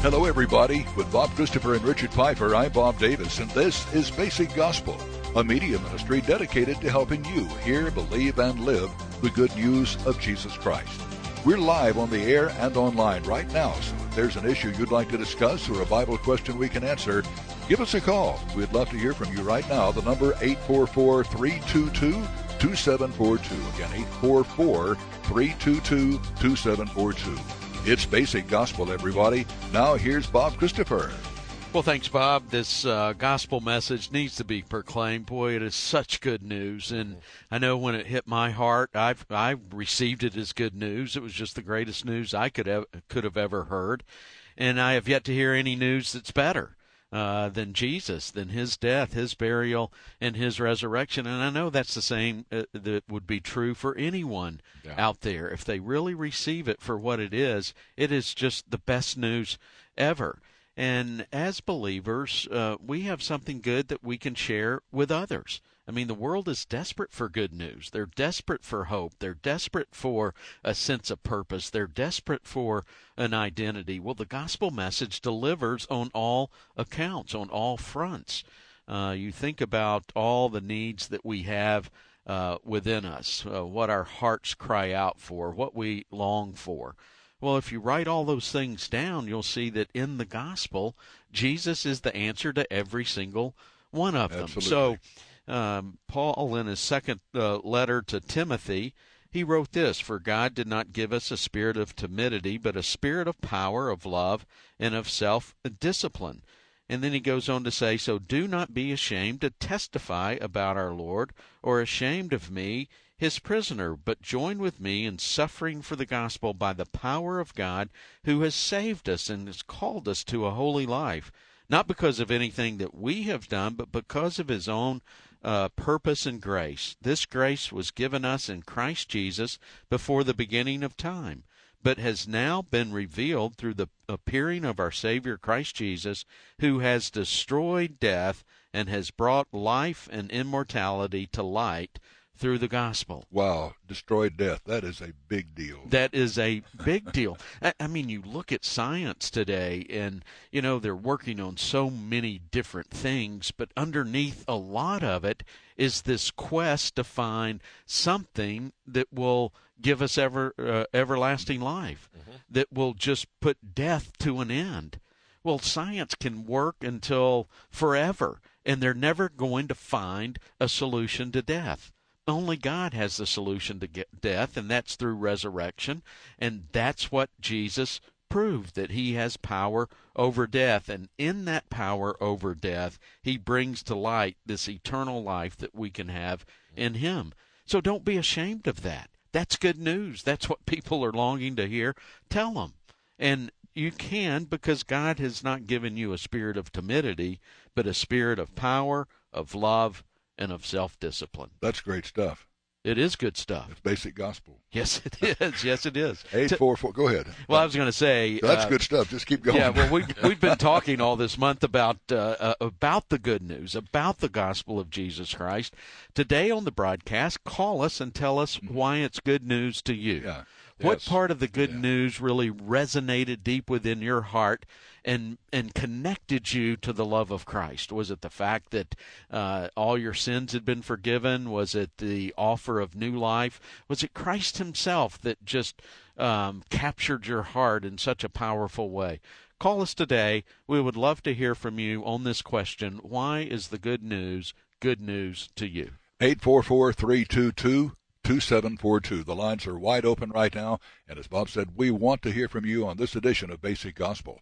Hello, everybody. With Bob Christopher and Richard Piper, I'm Bob Davis, and this is Basic Gospel, a media ministry dedicated to helping you hear, believe, and live the good news of Jesus Christ. We're live on the air and online right now, so if there's an issue you'd like to discuss or a Bible question we can answer, give us a call. We'd love to hear from you right now. The number 844-322-2742. Again, 844-322-2742. It's Basic Gospel, everybody. Now here's Bob Christopher. Well, thanks, Bob. This gospel message needs to be proclaimed. Boy, it is such good news, and I know when it hit my heart, I received it as good news. It was just the greatest news I could have ever heard, and I have yet to hear any news that's better than Jesus, than his death, his burial, and his resurrection. And I know that's the same that would be true for anyone out there. If they really receive it for what it is just the best news ever. And as believers, we have something good that we can share with others. I mean, the world is desperate for good news. They're desperate for hope. They're desperate for a sense of purpose. They're desperate for an identity. Well, the gospel message delivers on all accounts, on all fronts. You think about all the needs that we have within us, what our hearts cry out for, what we long for. Well, if you write all those things down, you'll see that in the gospel, Jesus is the answer to every single one of them. Absolutely. So Paul, in his second letter to Timothy, he wrote this: "For God did not give us a spirit of timidity, but a spirit of power, of love, and of self-discipline." And then he goes on to say, "So do not be ashamed to testify about our Lord, or ashamed of me, his prisoner, but join with me in suffering for the gospel by the power of God, who has saved us and has called us to a holy life, not because of anything that we have done, but because of his own purpose and grace. This grace was given us in Christ Jesus before the beginning of time, but has now been revealed through the appearing of our Savior Christ Jesus, who has destroyed death and has brought life and immortality to light through the gospel." Wow, destroyed death. That is a big deal. That is a big deal. I mean, you look at science today, and, they're working on so many different things, but underneath a lot of it is this quest to find something that will give us everlasting life, that will just put death to an end. Well, science can work until forever, and they're never going to find a solution to death. Only God has the solution to death, and that's through resurrection. And that's what Jesus proved, that he has power over death. And in that power over death, he brings to light this eternal life that we can have in him. So don't be ashamed of that. That's good news. That's what people are longing to hear. Tell them. And you can, because God has not given you a spirit of timidity, but a spirit of power, of love, and of self-discipline. That's great stuff. It is good stuff. It's Basic Gospel. Yes, it is. Yes, it is. 844. Go ahead. Well, I was going to say that's good stuff. Just keep going. Yeah. Well, we've been talking all this month about the good news, about the gospel of Jesus Christ. Today on the broadcast, call us and tell us why it's good news to you. Yeah. What part of the good news really resonated deep within your heart and connected you to the love of Christ? Was it the fact that all your sins had been forgiven? Was it the offer of new life? Was it Christ himself that just captured your heart in such a powerful way? Call us today. We would love to hear from you on this question: why is the good news to you? 844-322-2742. The lines are wide open right now, and as Bob said, we want to hear from you on this edition of Basic Gospel.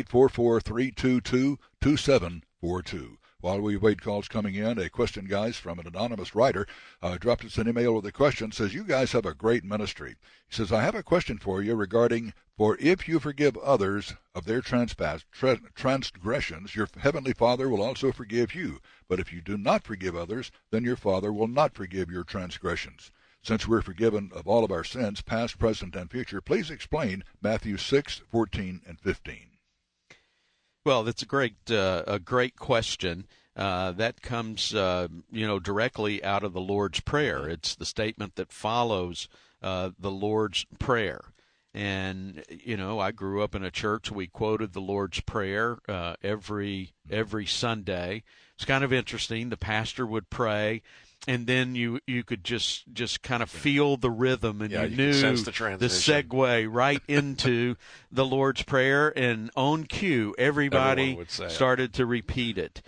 844-322-2742. While we wait calls coming in, a question, guys, from an anonymous writer dropped us an email with a question. Says, "You guys have a great ministry." He says, "I have a question for you regarding, for if you forgive others of their transgressions, your heavenly Father will also forgive you. But if you do not forgive others, then your Father will not forgive your transgressions. Since we're forgiven of all of our sins, past, present, and future, please explain Matthew 6:14 and 15. Well, that's a great question. That comes, directly out of the Lord's Prayer. It's the statement that follows the Lord's Prayer. And, I grew up in a church. We quoted the Lord's Prayer every Sunday. It's kind of interesting. The pastor would pray, and then you could just kind of feel the rhythm, and you knew sense the segue right into the Lord's Prayer, and on cue, everybody started to repeat it.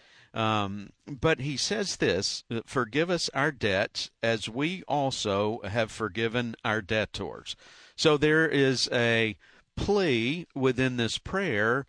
But he says this: forgive us our debts as we also have forgiven our debtors. So there is a plea within this prayer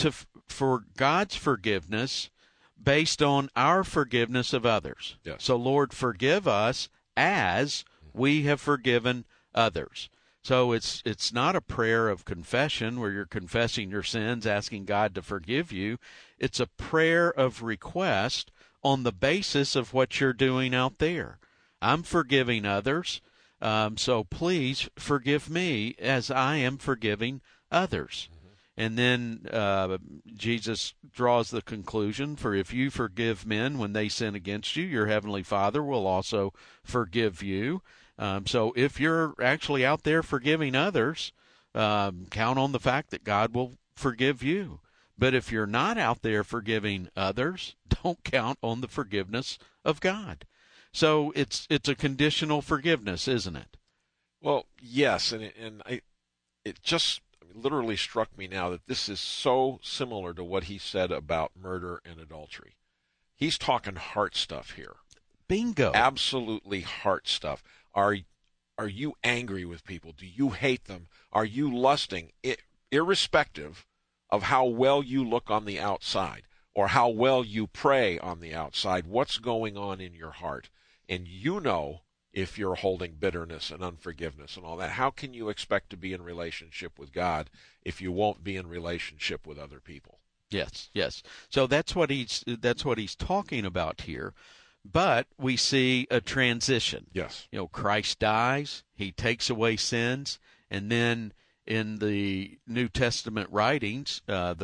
for God's forgiveness based on our forgiveness of others. Yes. So, Lord, forgive us as we have forgiven others. So it's not a prayer of confession where you're confessing your sins, asking God to forgive you. It's a prayer of request on the basis of what you're doing out there. I'm forgiving others, so please forgive me as I am forgiving others. And then Jesus draws the conclusion, for if you forgive men when they sin against you, your heavenly Father will also forgive you. So if you're actually out there forgiving others, count on the fact that God will forgive you. But if you're not out there forgiving others, don't count on the forgiveness of God. So it's a conditional forgiveness, isn't it? Well, yes, and it just literally struck me now that this is so similar to what he said about murder and adultery. He's talking heart stuff here. Bingo. Absolutely heart stuff. Are you angry with people? Do you hate them? Are you lusting? Irrespective of how well you look on the outside or how well you pray on the outside, what's going on in your heart? And if you're holding bitterness and unforgiveness and all that, how can you expect to be in relationship with God if you won't be in relationship with other people? Yes. So that's what he's talking about here. But we see a transition. Yes. Christ dies, he takes away sins, and then in the New Testament writings,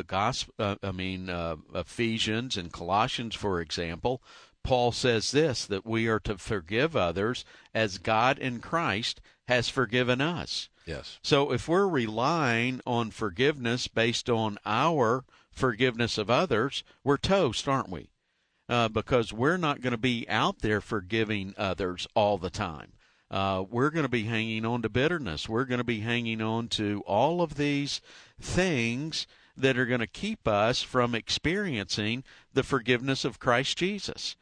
Ephesians and Colossians, for example, Paul says that we are to forgive others as God in Christ has forgiven us. Yes. So if we're relying on forgiveness based on our forgiveness of others, we're toast, aren't we? Because we're not going to be out there forgiving others all the time. We're going to be hanging on to bitterness. We're going to be hanging on to all of these things that are going to keep us from experiencing the forgiveness of Christ Jesus.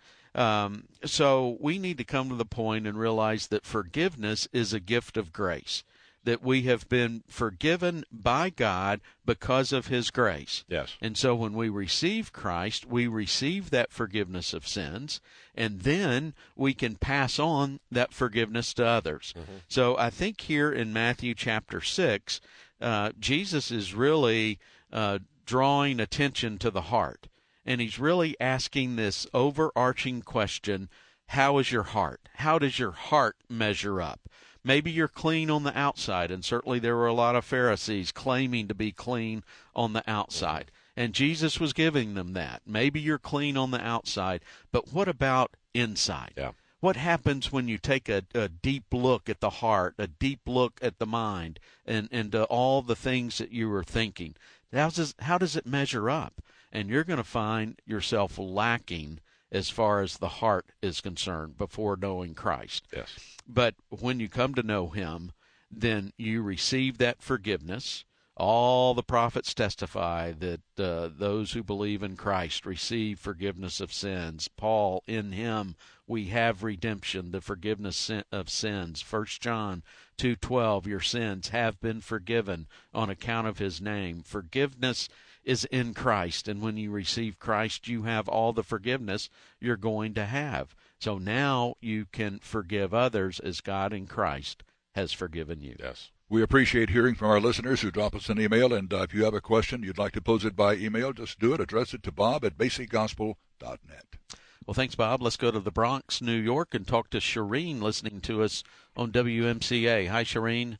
So we need to come to the point and realize that forgiveness is a gift of grace, that we have been forgiven by God because of his grace. Yes. And so when we receive Christ, we receive that forgiveness of sins, and then we can pass on that forgiveness to others. Mm-hmm. So I think here in Matthew chapter 6, Jesus is really drawing attention to the heart. And he's really asking this overarching question, how is your heart? How does your heart measure up? Maybe you're clean on the outside, and certainly there were a lot of Pharisees claiming to be clean on the outside. And Jesus was giving them that. Maybe you're clean on the outside, but what about inside? Yeah. What happens when you take a deep look at the heart, a deep look at the mind, and all the things that you were thinking? How does it measure up? And you're going to find yourself lacking as far as the heart is concerned before knowing Christ. Yes. But when you come to know him, then you receive that forgiveness. All the prophets testify that those who believe in Christ receive forgiveness of sins. Paul, in him we have redemption, the forgiveness of sins. 1 John 2:12, your sins have been forgiven on account of his name. Forgiveness is in Christ, and when you receive Christ, you have all the forgiveness you're going to have. So now you can forgive others as God in Christ has forgiven you. Yes. We appreciate hearing from our listeners who drop us an email, and if you have a question you'd like to pose it by email, just do it. Address it to bob@basicgospel.net. Well, thanks, Bob. Let's go to the Bronx, New York, and talk to Shireen listening to us on WMCA. Hi, Shireen.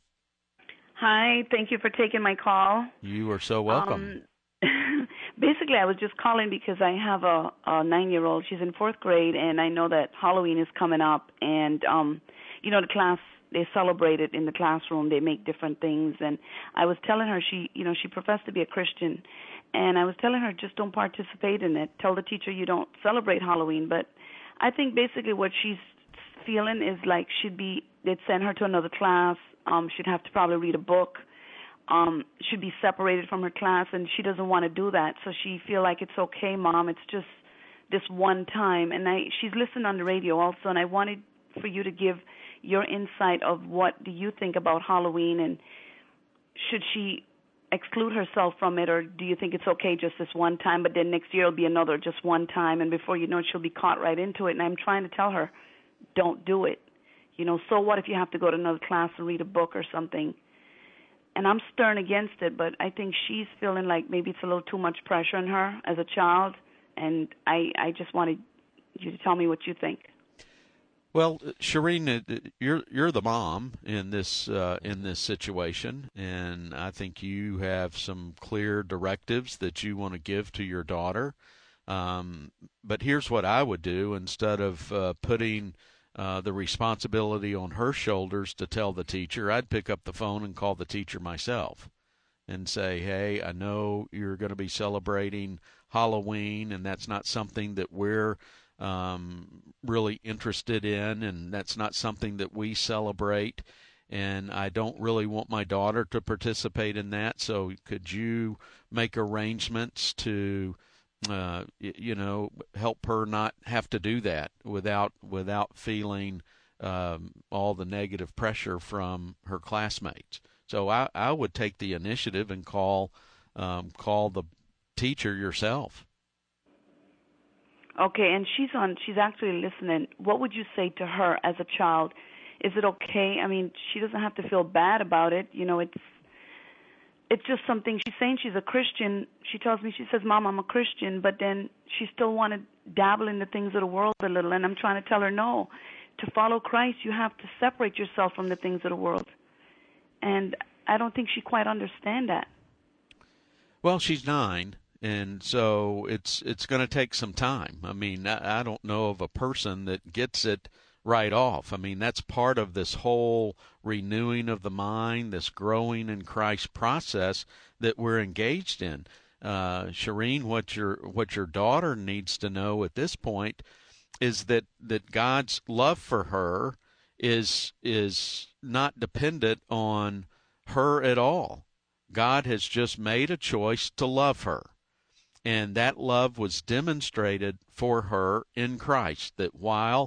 Hi. Thank you for taking my call. You are so welcome. Basically, I was just calling because I have a 9-year-old. She's in 4th grade, and I know that Halloween is coming up. And, the class they celebrate it in the classroom. They make different things, and I was telling her she professed to be a Christian, and I was telling her just don't participate in it. Tell the teacher you don't celebrate Halloween. But I think basically what she's feeling is like they'd send her to another class. She'd have to probably read a book. Should be separated from her class, and she doesn't want to do that. So she feel like it's okay, Mom. It's just this one time. And she's listened on the radio also, and I wanted for you to give your insight of what do you think about Halloween, and should she exclude herself from it, or do you think it's okay just this one time, but then next year it'll be another just one time, and before you know it, she'll be caught right into it. And I'm trying to tell her, don't do it. So what if you have to go to another class and read a book or something? And I'm stern against it, but I think she's feeling like maybe it's a little too much pressure on her as a child, and I just wanted you to tell me what you think. Well, Shireen, you're the mom in this situation, and I think you have some clear directives that you want to give to your daughter. But here's what I would do instead of putting the responsibility on her shoulders to tell the teacher. I'd pick up the phone and call the teacher myself and say, hey, I know you're going to be celebrating Halloween, and that's not something that we're really interested in, and that's not something that we celebrate, and I don't really want my daughter to participate in that, so could you make arrangements to help her not have to do that without feeling all the negative pressure from her classmates. So I would take the initiative and call the teacher yourself. Okay, and she's actually listening. What would you say to her as a child? Is it okay? I mean, she doesn't have to feel bad about it. It's just something. She's saying she's a Christian. She tells me, she says, Mom, I'm a Christian, but then she still want to dabble in the things of the world a little. And I'm trying to tell her, no, to follow Christ, you have to separate yourself from the things of the world. And I don't think she quite understands that. Well, she's 9, and so it's going to take some time. I mean, I don't know of a person that gets it right off. I mean, that's part of this whole renewing of the mind, this growing in Christ process that we're engaged in. Shireen, what your daughter needs to know at this point is that God's love for her is not dependent on her at all. God has just made a choice to love her. And that love was demonstrated for her in Christ, that while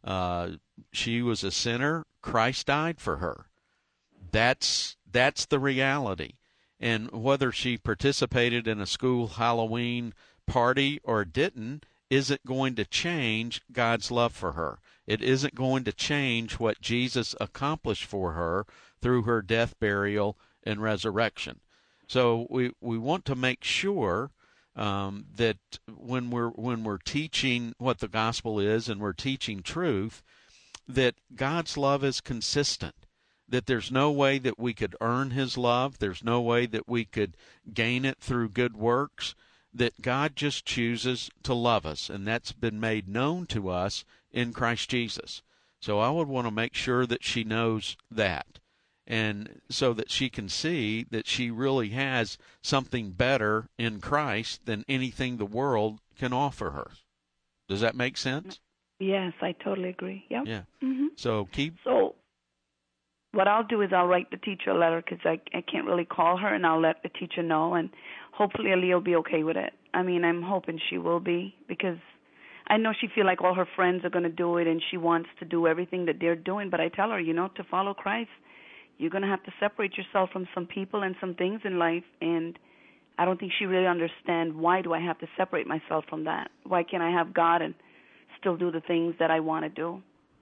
she was a sinner, Christ died for her. That's the reality. And whether she participated in a school Halloween party or didn't isn't going to change God's love for her. It isn't going to change what Jesus accomplished for her through her death, burial, and resurrection. So we want to make sure that when we're teaching what the gospel is and we're teaching truth, that God's love is consistent, that there's no way that we could earn his love, there's no way that we could gain it through good works, that God just chooses to love us, and that's been made known to us in Christ Jesus. So I would want to make sure that she knows that, and so that she can see that she really has something better in Christ than anything the world can offer her. Does that make sense? Yes, I totally agree. Yep. Yeah. Mm-hmm. So what I'll do is I'll write the teacher a letter because I can't really call her, and I'll let the teacher know, and hopefully Aaliyah will be okay with it. I mean, I'm hoping she will be, because I know she feel like all her friends are going to do it, and she wants to do everything that they're doing. But I tell her, to follow Christ, you're going to have to separate yourself from some people and some things in life, and I don't think she really understands, why do I have to separate myself from that? Why can't I have God and still do the things that I want to do?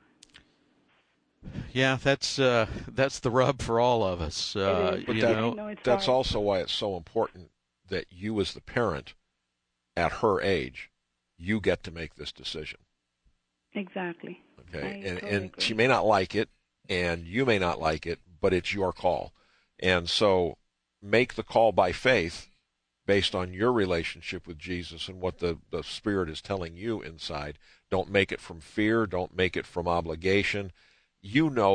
Yeah, that's the rub for all of us. But that's also why it's so important that you, as the parent, at her age, you get to make this decision. Exactly. Okay, and she may not like it, and you may not like it, but it's your call. And so make the call by faith based on your relationship with Jesus and what the Spirit is telling you inside. Don't make it from fear. Don't make it from obligation. You know that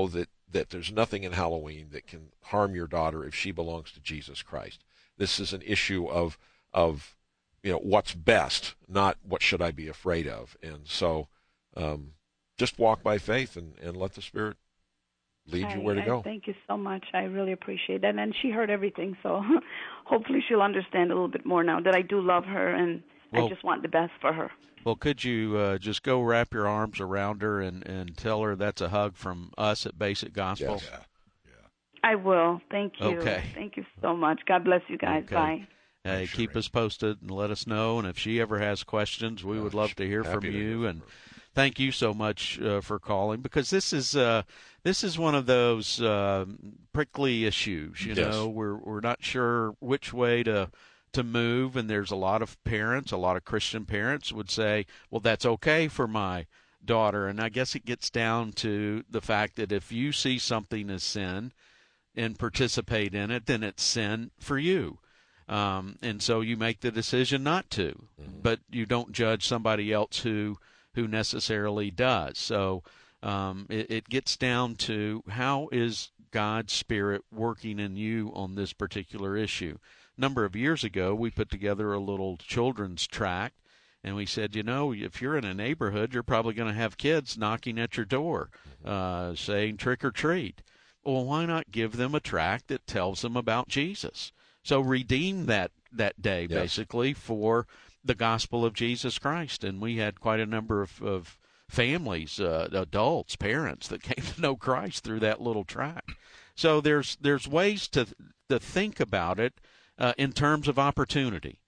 that there's nothing in Halloween that can harm your daughter if she belongs to Jesus Christ. This is an issue of what's best, not what should I be afraid of. And so just walk by faith and let the Spirit lead you where to go. Thank you so much. I really appreciate that. And she heard everything, so hopefully she'll understand a little bit more now that I do love her, and I just want the best for her. Well, could you just go wrap your arms around her and tell her that's a hug from us at Basic Gospel? Yes. I will. Thank you. Okay. Thank you so much. God bless you guys. Okay. Bye. Hey, keep us posted and let us know. And if she ever has questions, we would love to hear from you. And thank you so much for calling, because this is one of those prickly issues. You know, we're not sure which way to move, and there's a lot of parents, a lot of Christian parents would say, well, that's okay for my daughter. And I guess it gets down to the fact that if you see something as sin and participate in it, then it's sin for you. And so you make the decision not to, but you don't judge somebody else who necessarily does. So it gets down to, how is God's Spirit working in you on this particular issue? A number of years ago, we put together a little children's tract, and we said, if you're in a neighborhood, you're probably going to have kids knocking at your door, saying trick or treat. Well, why not give them a tract that tells them about Jesus? So redeem that day, basically, for the gospel of Jesus Christ. And we had quite a number of families, adults, parents that came to know Christ through that little tract. So there's ways to think about it in terms of opportunity,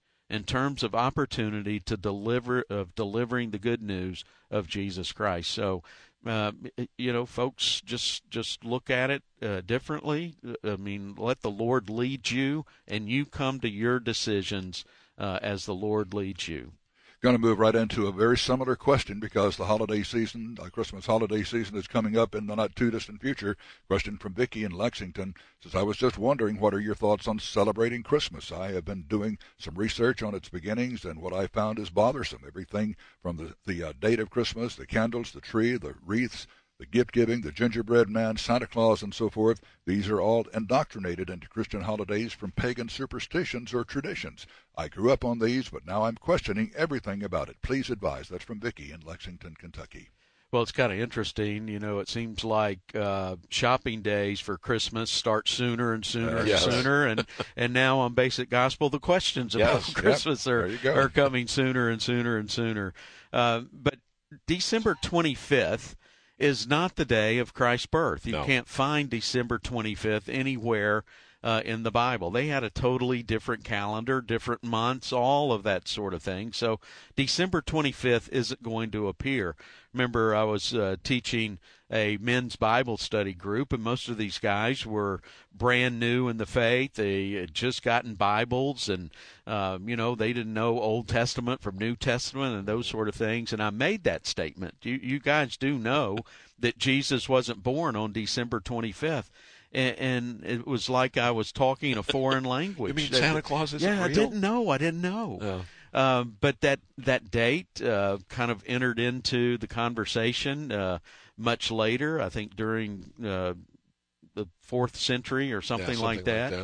to delivering the good news of Jesus Christ. So, folks, just look at it differently. I mean, let the Lord lead you, and you come to your decisions as the Lord leads you. Going to move right into a very similar question, because the holiday season, Christmas holiday season, is coming up in the not too distant future. Question from Vicki in Lexington says, I was just wondering, what are your thoughts on celebrating Christmas? I have been doing some research on its beginnings, and what I found is bothersome. Everything from the date of Christmas, the candles, the tree, the wreaths, the gift-giving, the gingerbread man, Santa Claus, and so forth. These are all indoctrinated into Christian holidays from pagan superstitions or traditions. I grew up on these, but now I'm questioning everything about it. Please advise. That's from Vicki in Lexington, Kentucky. Well, it's kind of interesting. It seems like shopping days for Christmas start sooner and sooner and sooner. And now on Basic Gospel, the questions about Christmas are coming sooner and sooner and sooner. But December 25th is not the day of Christ's birth. You can't find December 25th anywhere in the Bible. They had a totally different calendar, different months, all of that sort of thing. So December 25th isn't going to appear. Remember, I was teaching a men's Bible study group, and most of these guys were brand new in the faith. They had just gotten Bibles, and, they didn't know Old Testament from New Testament and those sort of things. And I made that statement. You guys do know that Jesus wasn't born on December 25th. And it was like I was talking a foreign language. You mean Santa Claus isn't real? I didn't know. Oh. But that date kind of entered into the conversation much later, I think during the 4th century or something like that.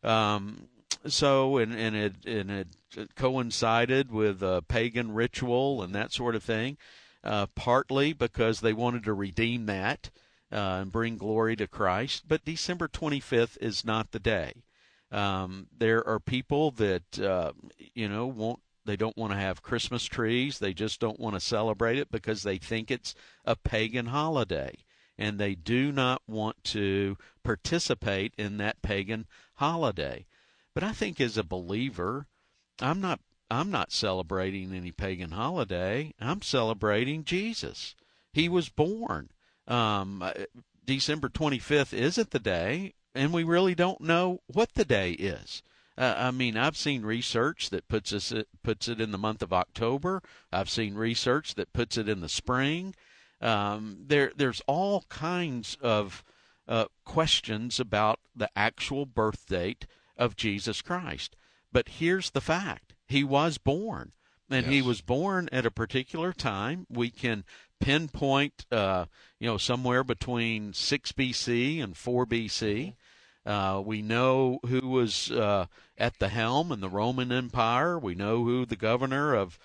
So it coincided with a pagan ritual and that sort of thing, partly because they wanted to redeem that and bring glory to Christ. But December 25th is not the day. There are people that they don't want to have Christmas trees. They just don't want to celebrate it because they think it's a pagan holiday, and they do not want to participate in that pagan holiday. But I think as a believer, I'm not celebrating any pagan holiday. I'm celebrating Jesus. He was born. December 25th isn't the day, and we really don't know what the day is. I've seen research that puts it in the month of October. I've seen research that puts it in the spring. There's all kinds of questions about the actual birth date of Jesus Christ. But here's the fact. He was born, and he was born at a particular time. We can pinpoint, somewhere between 6 B.C. and 4 B.C. We know who was at the helm in the Roman Empire. We know who the governor of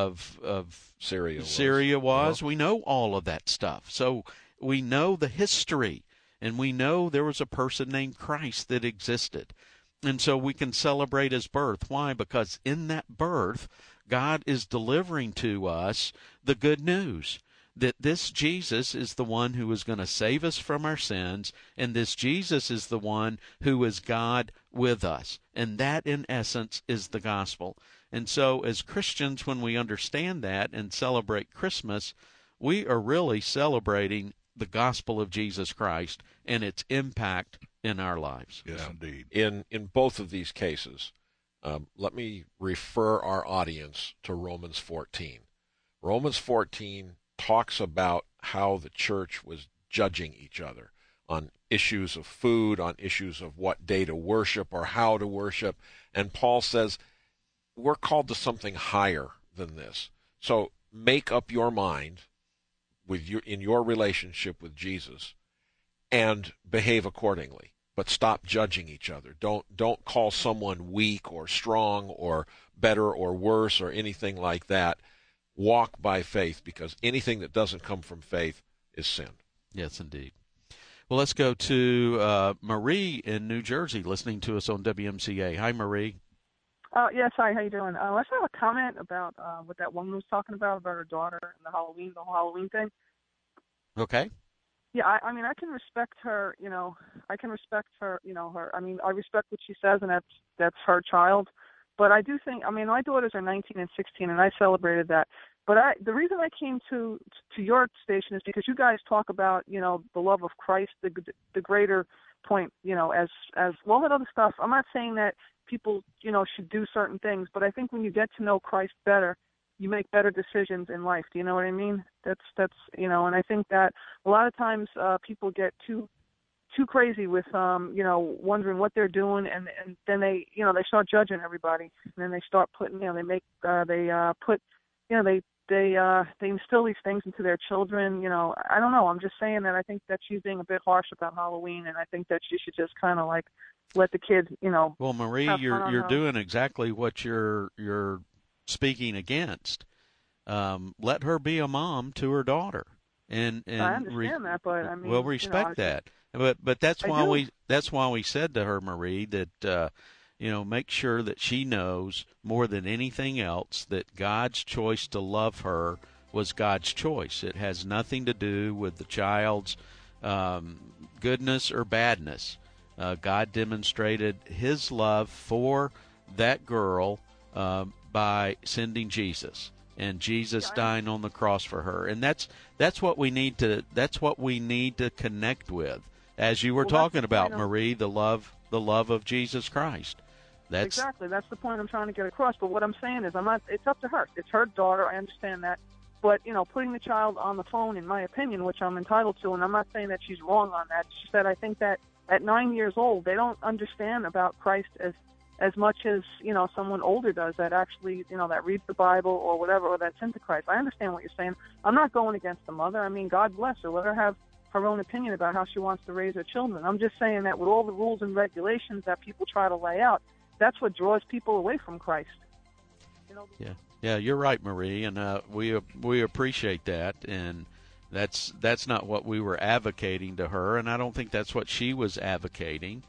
Syria was. We know all of that stuff. So we know the history, and we know there was a person named Christ that existed. And so we can celebrate his birth. Why? Because in that birth, God is delivering to us the good news that this Jesus is the one who is going to save us from our sins, and this Jesus is the one who is God with us. And that, in essence, is the gospel. And so as Christians, when we understand that and celebrate Christmas, we are really celebrating the gospel of Jesus Christ and its impact in our lives. Yes, indeed. In both of these cases, let me refer our audience to Romans 14. Romans 14 talks about how the church was judging each other on issues of food, on issues of what day to worship or how to worship. And Paul says, we're called to something higher than this. So make up your mind in your relationship with Jesus and behave accordingly. But stop judging each other. Don't call someone weak or strong or better or worse or anything like that. Walk by faith, because anything that doesn't come from faith is sin. Yes, indeed. Well, let's go to Marie in New Jersey, listening to us on WMCA. Hi, Marie. Yes, hi. How you doing? I just have a comment about what that woman was talking about her daughter and the whole Halloween thing. Okay. Yeah, I mean, I can respect her. I can respect her. Her. I mean, I respect what she says, and that's her child. But I do think, my daughters are 19 and 16, and I celebrated that. But the reason I came to your station is because you guys talk about, the love of Christ, the greater point, as all that other stuff. I'm not saying that people, should do certain things, but I think when you get to know Christ better, you make better decisions in life. Do you know what I mean? That's and I think that a lot of times people get too crazy with wondering what they're doing, and then they they start judging everybody, and then they start putting they instill these things into their children. I don't know. I'm just saying that I think that she's being a bit harsh about Halloween, and I think that she should just kind of like let the kids, Well, Marie, you're doing exactly what you're speaking against. Let her be a mom to her daughter, and I understand that, but I mean, we'll respect that. But that's why we said to her, Marie, that make sure that she knows more than anything else that God's choice to love her was God's choice. It has nothing to do with the child's goodness or badness. God demonstrated his love for that girl by sending Jesus, and Jesus dying on the cross for her. And that's what we need to connect with. As you were talking about, Marie, the love of Jesus Christ. Exactly. That's the point I'm trying to get across. But what I'm saying is, it's up to her. It's her daughter. I understand that. But, putting the child on the phone, in my opinion, which I'm entitled to, and I'm not saying that she's wrong on that. She said, I think that at 9 years old, they don't understand about Christ as much as, someone older does that actually, that reads the Bible or whatever, or that's into Christ. I understand what you're saying. I'm not going against the mother. I mean, God bless her. Let her have her own opinion about how she wants to raise her children. I'm just saying that with all the rules and regulations that people try to lay out, that's what draws people away from Christ. Yeah, you're right, Marie, and we appreciate that, and that's not what we were advocating to her, and I don't think that's what she was advocating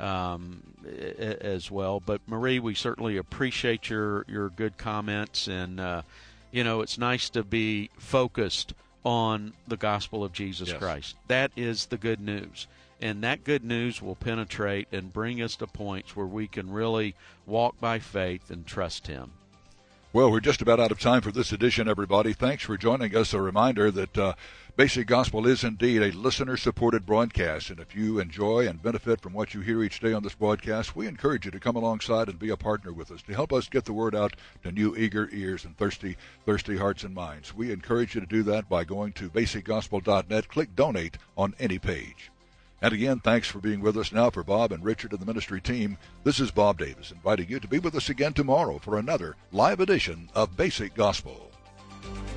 as well. But Marie, we certainly appreciate your good comments, and it's nice to be focused on the gospel of Jesus Christ. That is the good news. And that good news will penetrate and bring us to points where we can really walk by faith and trust him. Well, we're just about out of time for this edition, everybody. Thanks for joining us. A reminder that Basic Gospel is indeed a listener-supported broadcast. And if you enjoy and benefit from what you hear each day on this broadcast, we encourage you to come alongside and be a partner with us to help us get the word out to new eager ears and thirsty hearts and minds. We encourage you to do that by going to basicgospel.net. Click Donate on any page. And again, thanks for being with us. Now for Bob and Richard and the ministry team, this is Bob Davis inviting you to be with us again tomorrow for another live edition of Basic Gospel.